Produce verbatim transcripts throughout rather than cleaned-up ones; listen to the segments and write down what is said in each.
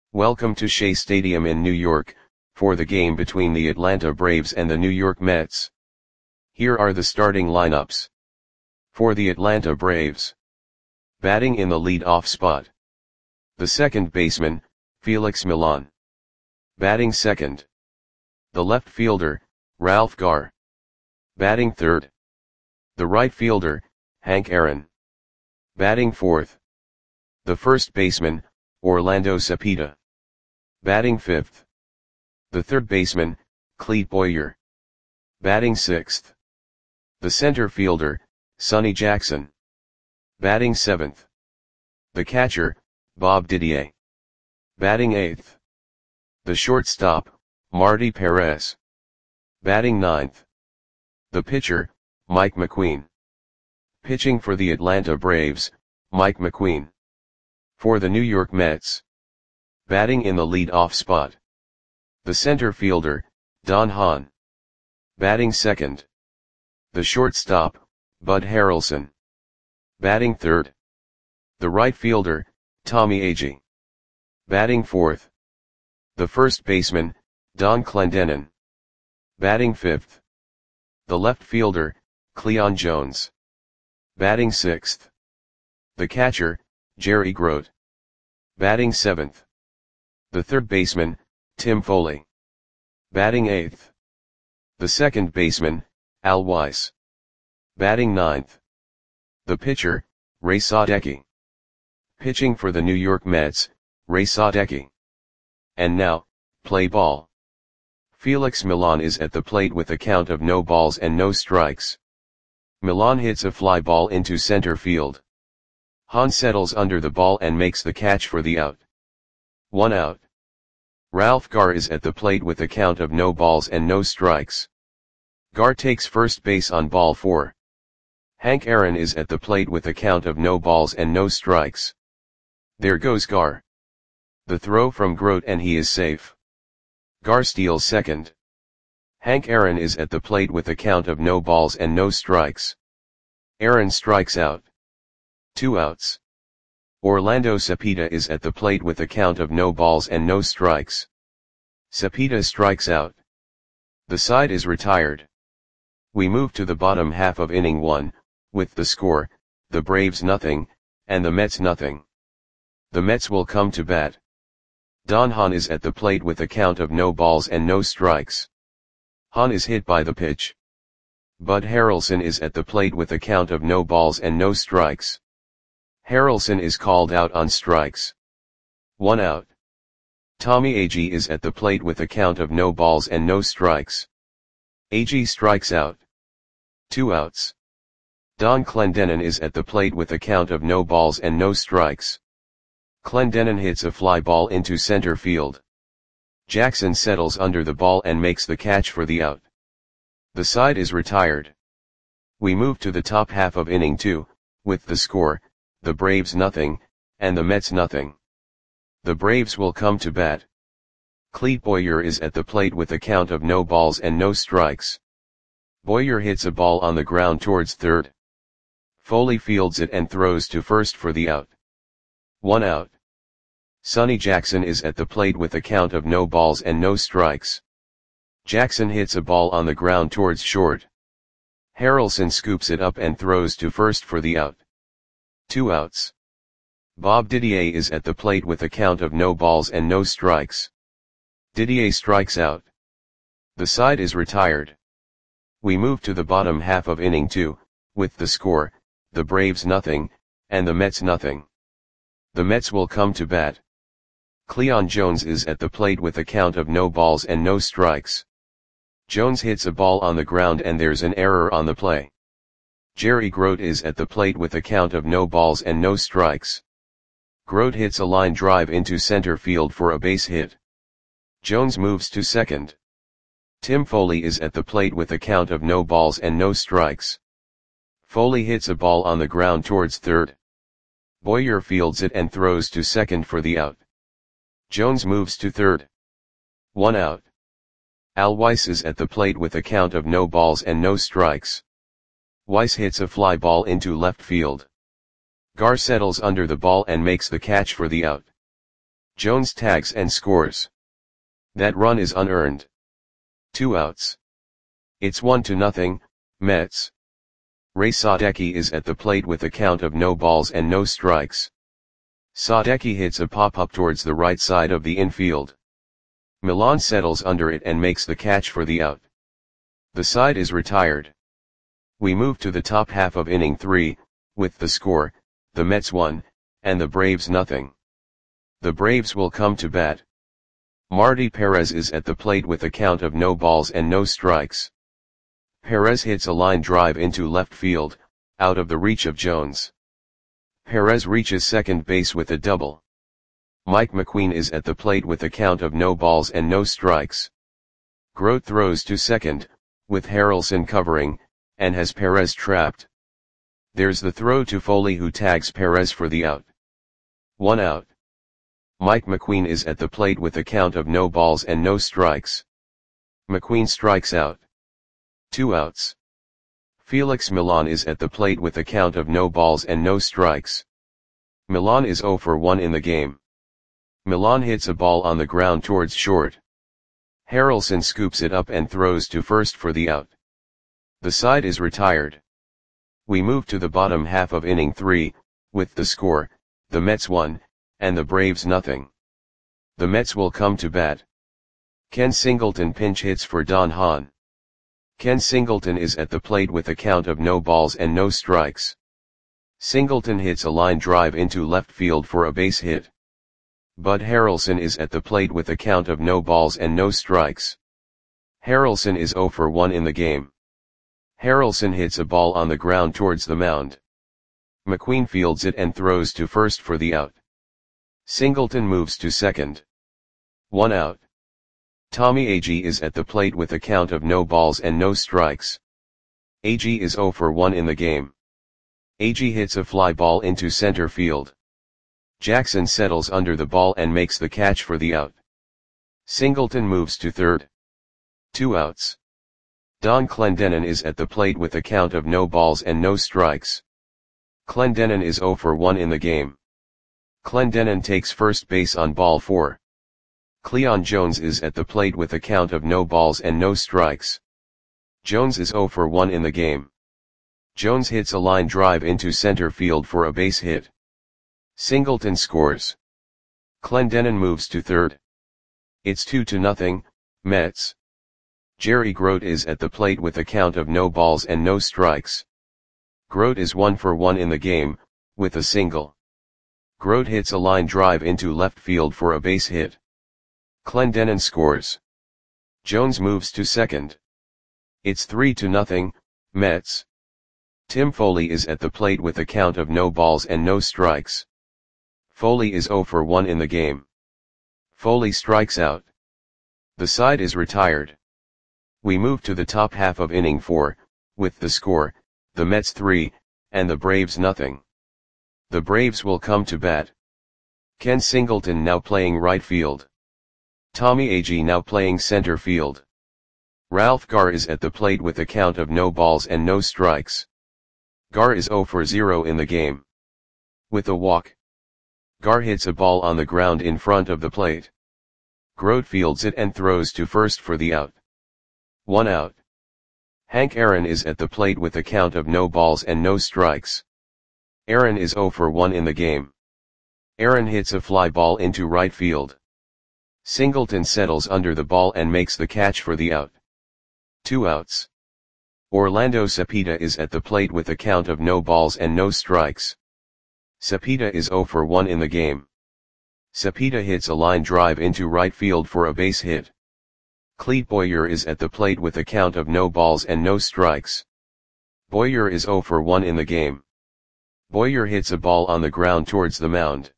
Welcome to Shea Stadium in New York, for the game between the Atlanta Braves and the New York Mets. Here are the starting lineups. For the Atlanta Braves. Batting in the lead-off spot. The second baseman, Felix Millan. Batting second. The left fielder, Ralph Garr. Batting third. The right fielder, Hank Aaron. Batting fourth. The first baseman, Orlando Cepeda. Batting fifth. The third baseman, Clete Boyer. Batting sixth. The center fielder, Sonny Jackson. Batting seventh. The catcher, Bob Didier. Batting eighth. The shortstop, Marty Perez. Batting ninth. The pitcher, Mike McQueen. Pitching for the Atlanta Braves, Mike McQueen. For the New York Mets. Batting in the lead-off spot. The center fielder, Don Hahn. Batting second. The shortstop, Bud Harrelson. Batting third. The right fielder, Tommy Agee. Batting fourth. The first baseman, Don Clendenon. Batting fifth. The left fielder, Cleon Jones. Batting sixth. The catcher, Jerry Grote. Batting seventh. The third baseman, Tim Foley. Batting eighth. The second baseman, Al Weiss. Batting ninth. The pitcher, Ray Sadecki. Pitching for the New York Mets, Ray Sadecki. And now, play ball. Felix Millan is at the plate with a count of no balls and no strikes. Millan hits a fly ball into center field. Hahn settles under the ball and makes the catch for the out. One out. Ralph Garr is at the plate with a count of no balls and no strikes. Garr takes first base on ball four. Hank Aaron is at the plate with a count of no balls and no strikes. There goes Garr. The throw from Grote and he is safe. Garr steals second. Hank Aaron is at the plate with a count of no balls and no strikes. Aaron strikes out. Two outs. Orlando Cepeda is at the plate with a count of no balls and no strikes. Cepeda strikes out. The side is retired. We move to the bottom half of inning one, with the score, the Braves nothing, and the Mets nothing. The Mets will come to bat. Don Hahn is at the plate with a count of no balls and no strikes. Hahn is hit by the pitch. Bud Harrelson is at the plate with a count of no balls and no strikes. Harrelson is called out on strikes. One out. Tommy Agee is at the plate with a count of no balls and no strikes. Agee strikes out. Two outs. Don Clendenon is at the plate with a count of no balls and no strikes. Clendenon hits a fly ball into center field. Jackson settles under the ball and makes the catch for the out. The side is retired. We move to the top half of inning two, with the score, the Braves nothing, and the Mets nothing. The Braves will come to bat. Clete Boyer is at the plate with a count of no balls and no strikes. Boyer hits a ball on the ground towards third. Foley fields it and throws to first for the out. One out. Sonny Jackson is at the plate with a count of no balls and no strikes. Jackson hits a ball on the ground towards short. Harrelson scoops it up and throws to first for the out. Two outs. Bob Didier is at the plate with a count of no balls and no strikes. Didier strikes out. The side is retired. We move to the bottom half of inning two, with the score, the Braves nothing, and the Mets nothing. The Mets will come to bat. Cleon Jones is at the plate with a count of no balls and no strikes. Jones hits a ball on the ground and there's an error on the play. Jerry Grote is at the plate with a count of no balls and no strikes. Grote hits a line drive into center field for a base hit. Jones moves to second. Tim Foley is at the plate with a count of no balls and no strikes. Foley hits a ball on the ground towards third. Boyer fields it and throws to second for the out. Jones moves to third. One out. Al Weiss is at the plate with a count of no balls and no strikes. Weiss hits a fly ball into left field. Garr settles under the ball and makes the catch for the out. Jones tags and scores. That run is unearned. Two outs. It's one to nothing, Mets. Ray Sadecki is at the plate with a count of no balls and no strikes. Sadecki hits a pop-up towards the right side of the infield. Millan settles under it and makes the catch for the out. The side is retired. We move to the top half of inning three, with the score, the Mets one, and the Braves nothing. The Braves will come to bat. Marty Perez is at the plate with a count of no balls and no strikes. Perez hits a line drive into left field, out of the reach of Jones. Perez reaches second base with a double. Mike McQueen is at the plate with a count of no balls and no strikes. Grote throws to second, with Harrelson covering, and has Perez trapped. There's the throw to Foley, who tags Perez for the out. One out. Mike McQueen is at the plate with a count of no balls and no strikes. McQueen strikes out. Two outs. Felix Millan is at the plate with a count of no balls and no strikes. Millan is oh for one in the game. Millan hits a ball on the ground towards short. Harrelson scoops it up and throws to first for the out. The side is retired. We move to the bottom half of inning three, with the score, the Mets one, and the Braves nothing. The Mets will come to bat. Ken Singleton pinch hits for Don Hahn. Ken Singleton is at the plate with a count of no balls and no strikes. Singleton hits a line drive into left field for a base hit. Bud Harrelson is at the plate with a count of no balls and no strikes. Harrelson is oh for one in the game. Harrelson hits a ball on the ground towards the mound. McQueen fields it and throws to first for the out. Singleton moves to second. One out. Tommy Agee is at the plate with a count of no balls and no strikes. Agee is oh for one in the game. Agee hits a fly ball into center field. Jackson settles under the ball and makes the catch for the out. Singleton moves to third. Two outs. Don Clendenon is at the plate with a count of no balls and no strikes. Clendenon is oh for one in the game. Clendenon takes first base on ball four. Cleon Jones is at the plate with a count of no balls and no strikes. Jones is oh for one in the game. Jones hits a line drive into center field for a base hit. Singleton scores. Clendenon moves to third. It's two to nothing, Mets. Jerry Grote is at the plate with a count of no balls and no strikes. Grote is one for one in the game, with a single. Grote hits a line drive into left field for a base hit. Clendenon scores. Jones moves to second. It's three to nothing, Mets. Tim Foley is at the plate with a count of no balls and no strikes. Foley is oh for one in the game. Foley strikes out. The side is retired. We move to the top half of inning four, with the score, the Mets three, and the Braves nothing. The Braves will come to bat. Ken Singleton now playing right field. Tommy Agee now playing center field. Ralph Garr is at the plate with a count of no balls and no strikes. Garr is oh for zero in the game. With a walk. Garr hits a ball on the ground in front of the plate. Grote fields it and throws to first for the out. One out. Hank Aaron is at the plate with a count of no balls and no strikes. Aaron is oh for one in the game. Aaron hits a fly ball into right field. Singleton settles under the ball and makes the catch for the out. Two outs. Orlando Cepeda is at the plate with a count of no balls and no strikes. Cepeda is oh for one in the game. Cepeda hits a line drive into right field for a base hit. Clete Boyer is at the plate with a count of no balls and no strikes. Boyer is oh for one in the game. Boyer hits a ball on the ground towards the mound.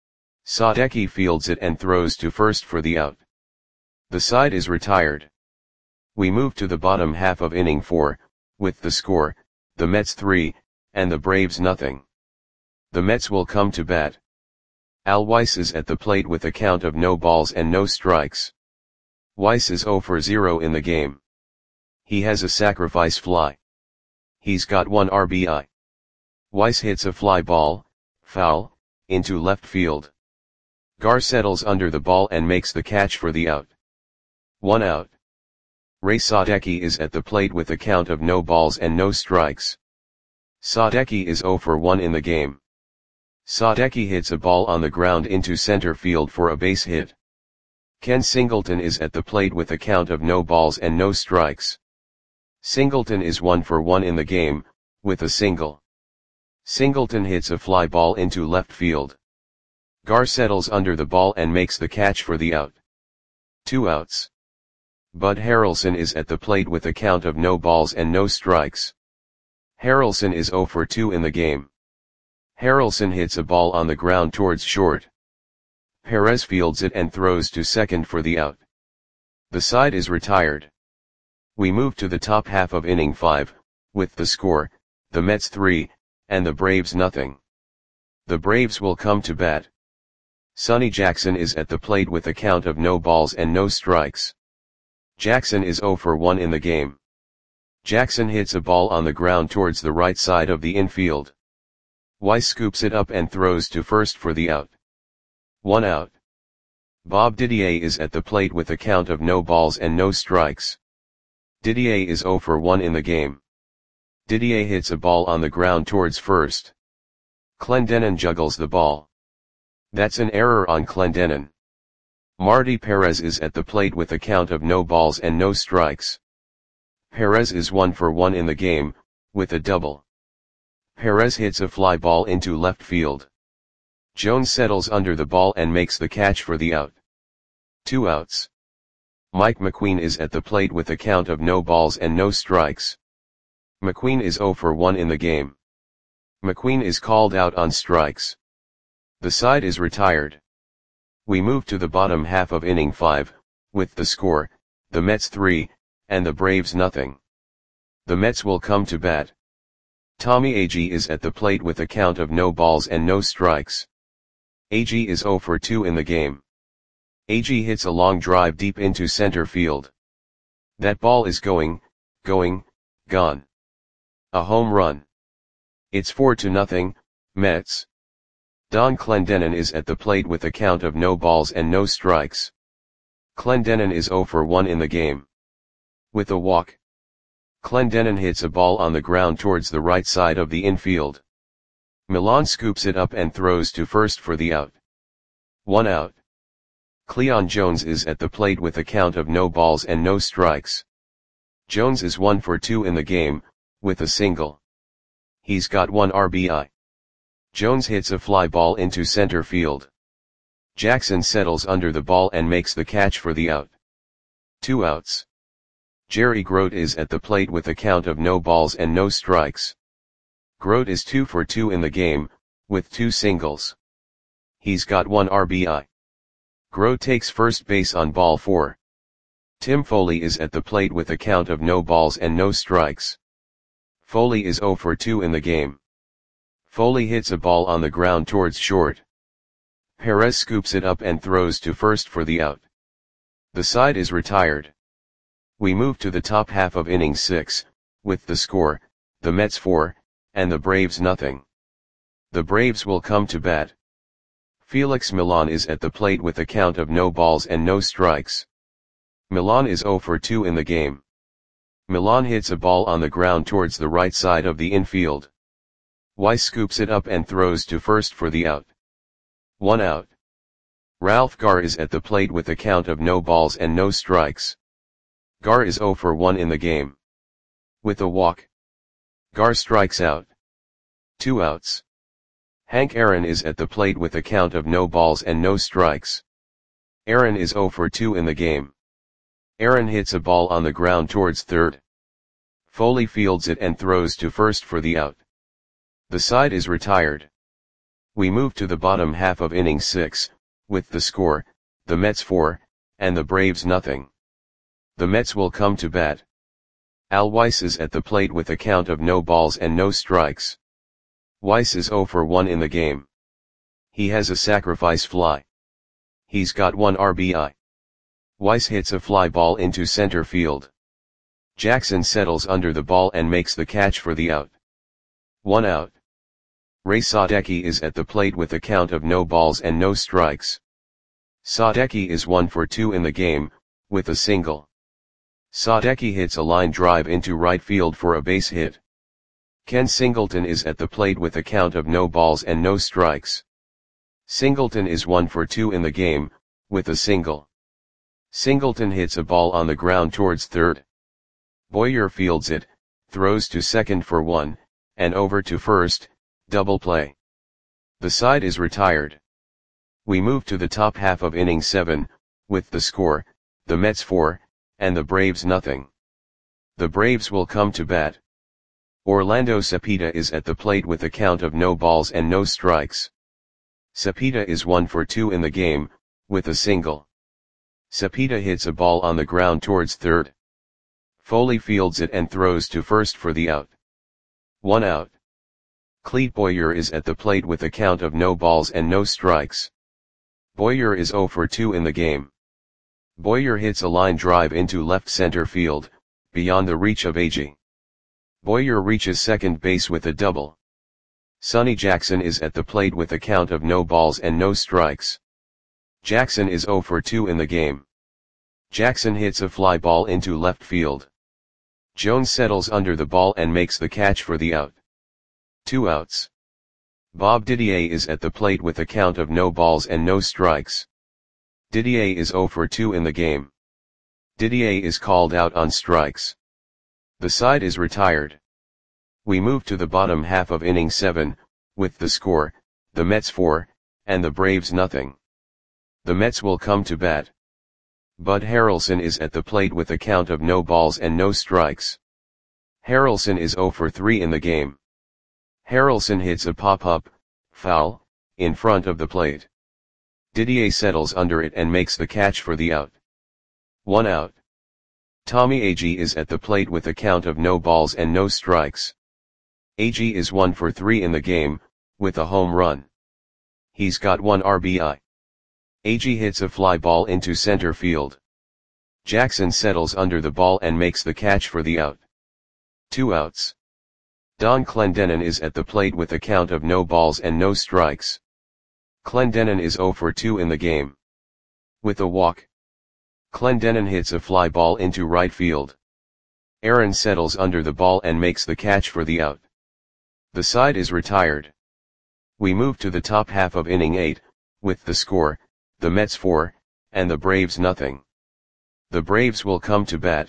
Sadecki fields it and throws to first for the out. The side is retired. We move to the bottom half of inning four, with the score, the Mets three, and the Braves nothing. The Mets will come to bat. Al Weiss is at the plate with a count of no balls and no strikes. Weiss is oh for zero in the game. He has a sacrifice fly. He's got one R B I. Weiss hits a fly ball, foul, into left field. Gar settles under the ball and makes the catch for the out. One out. Ray Sadecki is at the plate with a count of no balls and no strikes. Sadecki is zero for one in the game. Sadecki hits a ball on the ground into center field for a base hit. Ken Singleton is at the plate with a count of no balls and no strikes. Singleton is one for one in the game, with a single. Singleton hits a fly ball into left field. Gar settles under the ball and makes the catch for the out. Two outs. Bud Harrelson is at the plate with a count of no balls and no strikes. Harrelson is zero for two in the game. Harrelson hits a ball on the ground towards short. Perez fields it and throws to second for the out. The side is retired. We move to the top half of inning five, with the score, the Mets three, and the Braves nothing. The Braves will come to bat. Sonny Jackson is at the plate with a count of no balls and no strikes. Jackson is zero for one in the game. Jackson hits a ball on the ground towards the right side of the infield. Weiss scoops it up and throws to first for the out. One out. Bob Didier is at the plate with a count of no balls and no strikes. Didier is zero for one in the game. Didier hits a ball on the ground towards first. Clendenon juggles the ball. That's an error on Clendenon. Marty Perez is at the plate with a count of no balls and no strikes. Perez is one for one in the game, with a double. Perez hits a fly ball into left field. Jones settles under the ball and makes the catch for the out. Two outs. Mike McQueen is at the plate with a count of no balls and no strikes. McQueen is zero for one in the game. McQueen is called out on strikes. The side is retired. We move to the bottom half of inning five, with the score, the Mets three, and the Braves nothing. The Mets will come to bat. Tommy Agee is at the plate with a count of no balls and no strikes. Agee is zero for two in the game. Agee hits a long drive deep into center field. That ball is going, going, gone. A home run. It's four to nothing, Mets. Don Clendenon is at the plate with a count of no balls and no strikes. Clendenon is zero for one in the game. With a walk. Clendenon hits a ball on the ground towards the right side of the infield. Milan scoops it up and throws to first for the out. One out. Cleon Jones is at the plate with a count of no balls and no strikes. Jones is one for two in the game, with a single. He's got one R B I. Jones hits a fly ball into center field. Jackson settles under the ball and makes the catch for the out. Two outs. Jerry Grote is at the plate with a count of no balls and no strikes. Grote is two for two in the game, with two singles. He's got one R B I. Grote takes first base on ball four. Tim Foley is at the plate with a count of no balls and no strikes. Foley is zero for two in the game. Foley hits a ball on the ground towards short. Perez scoops it up and throws to first for the out. The side is retired. We move to the top half of inning six, with the score, the Mets four, and the Braves nothing. The Braves will come to bat. Felix Milan is at the plate with a count of no balls and no strikes. Milan is zero for two in the game. Milan hits a ball on the ground towards the right side of the infield. Weiss scoops it up and throws to first for the out. One out. Ralph Gar is at the plate with a count of no balls and no strikes. Gar is zero for one in the game. With a walk. Gar strikes out. Two outs. Hank Aaron is at the plate with a count of no balls and no strikes. Aaron is zero for two in the game. Aaron hits a ball on the ground towards third. Foley fields it and throws to first for the out. The side is retired. We move to the bottom half of inning six, with the score, the Mets four, and the Braves nothing. The Mets will come to bat. Al Weiss is at the plate with a count of no balls and no strikes. Weiss is zero for one in the game. He has a sacrifice fly. He's got one R B I. Weiss hits a fly ball into center field. Jackson settles under the ball and makes the catch for the out. One out. Ray Sadecki is at the plate with a count of no balls and no strikes. Sadecki is one for two in the game, with a single. Sadecki hits a line drive into right field for a base hit. Ken Singleton is at the plate with a count of no balls and no strikes. Singleton is one for two in the game, with a single. Singleton hits a ball on the ground towards third. Boyer fields it, throws to second for one, and over to first, double play. The side is retired. We move to the top half of inning seven, with the score, the Mets four, and the Braves nothing. The Braves will come to bat. Orlando Cepeda is at the plate with a count of no balls and no strikes. Cepeda is one for two in the game, with a single. Cepeda hits a ball on the ground towards third. Foley fields it and throws to first for the out. One out. Clete Boyer is at the plate with a count of no balls and no strikes. Boyer is zero for two in the game. Boyer hits a line drive into left center field, beyond the reach of Agee. Boyer reaches second base with a double. Sonny Jackson is at the plate with a count of no balls and no strikes. Jackson is zero for two in the game. Jackson hits a fly ball into left field. Jones settles under the ball and makes the catch for the out. Two outs. Bob Didier is at the plate with a count of no balls and no strikes. Didier is zero for two in the game. Didier is called out on strikes. The side is retired. We move to the bottom half of inning seven, with the score, the Mets four, and the Braves nothing. The Mets will come to bat. Bud Harrelson is at the plate with a count of no balls and no strikes. Harrelson is zero for three in the game. Harrelson hits a pop-up, foul, in front of the plate. Didier settles under it and makes the catch for the out. One out. Tommy Agee is at the plate with a count of no balls and no strikes. Agee is one for three in the game, with a home run. He's got one R B I. Agee hits a fly ball into center field. Jackson settles under the ball and makes the catch for the out. Two outs. Don Clendenon is at the plate with a count of no balls and no strikes. Clendenon is zero for two in the game. With a walk. Clendenon hits a fly ball into right field. Aaron settles under the ball and makes the catch for the out. The side is retired. We move to the top half of inning eight, with the score, the Mets four, and the Braves nothing. The Braves will come to bat.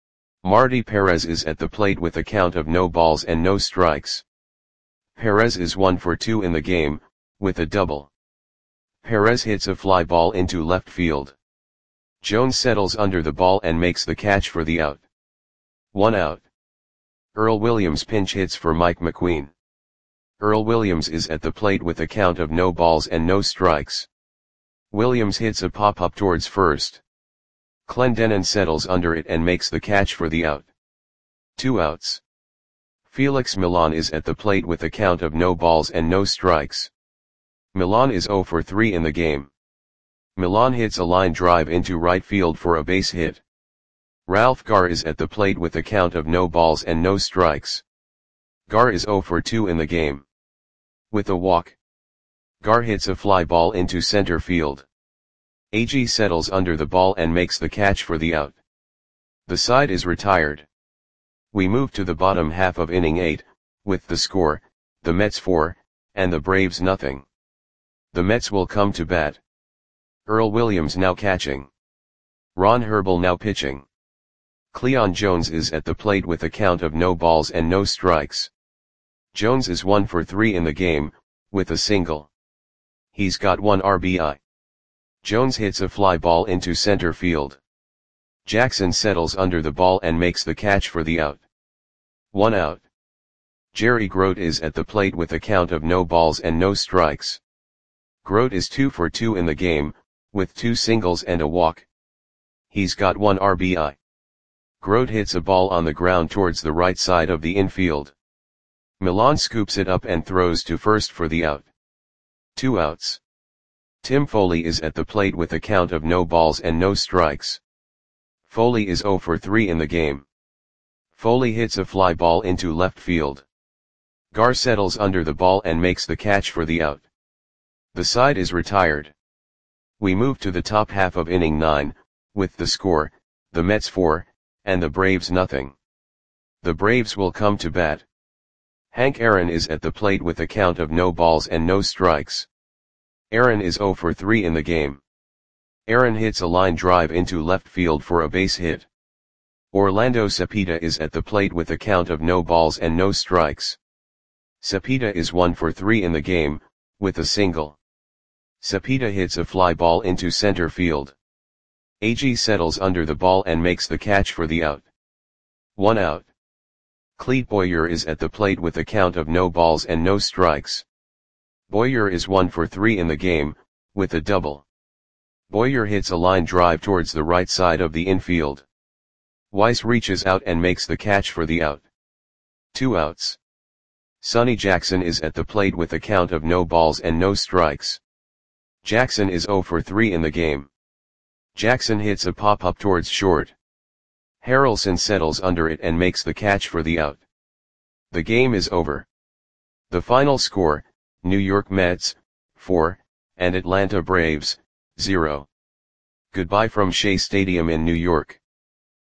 Marty Perez is at the plate with a count of no balls and no strikes. Perez is one for two in the game, with a double. Perez hits a fly ball into left field. Jones settles under the ball and makes the catch for the out. One out. Earl Williams pinch hits for Mike McQueen. Earl Williams is at the plate with a count of no balls and no strikes. Williams hits a pop-up towards first. Clendenon settles under it and makes the catch for the out. Two outs. Felix Millan is at the plate with a count of no balls and no strikes. Millan is zero for three in the game. Millan hits a line drive into right field for a base hit. Ralph Garr is at the plate with a count of no balls and no strikes. Garr is zero for two in the game. With a walk. Garr hits a fly ball into center field. Agee settles under the ball and makes the catch for the out. The side is retired. We move to the bottom half of inning eight, with the score, the Mets four, and the Braves nothing. The Mets will come to bat. Earl Williams now catching. Ron Herbel now pitching. Cleon Jones is at the plate with a count of no balls and no strikes. Jones is one for three in the game, with a single. He's got one R B I. Jones hits a fly ball into center field. Jackson settles under the ball and makes the catch for the out. One out. Jerry Grote is at the plate with a count of no balls and no strikes. Grote is two for two in the game, with two singles and a walk. He's got one R B I. Grote hits a ball on the ground towards the right side of the infield. Millan scoops it up and throws to first for the out. Two outs. Tim Foley is at the plate with a count of no balls and no strikes. Foley is zero for three in the game. Foley hits a fly ball into left field. Garr settles under the ball and makes the catch for the out. The side is retired. We move to the top half of inning nine, with the score, the Mets four, and the Braves nothing. The Braves will come to bat. Hank Aaron is at the plate with a count of no balls and no strikes. Aaron is oh for three in the game. Aaron hits a line drive into left field for a base hit. Orlando Cepeda is at the plate with a count of no balls and no strikes. Cepeda is one for three in the game, with a single. Cepeda hits a fly ball into center field. A G settles under the ball and makes the catch for the out. One out. Clete Boyer is at the plate with a count of no balls and no strikes. Boyer is one for three in the game, with a double. Boyer hits a line drive towards the right side of the infield. Weiss reaches out and makes the catch for the out. Two outs. Sonny Jackson is at the plate with a count of no balls and no strikes. Jackson is oh for three in the game. Jackson hits a pop-up towards short. Harrelson settles under it and makes the catch for the out. The game is over. The final score, New York Mets, four, and Atlanta Braves, zero. Goodbye from Shea Stadium in New York.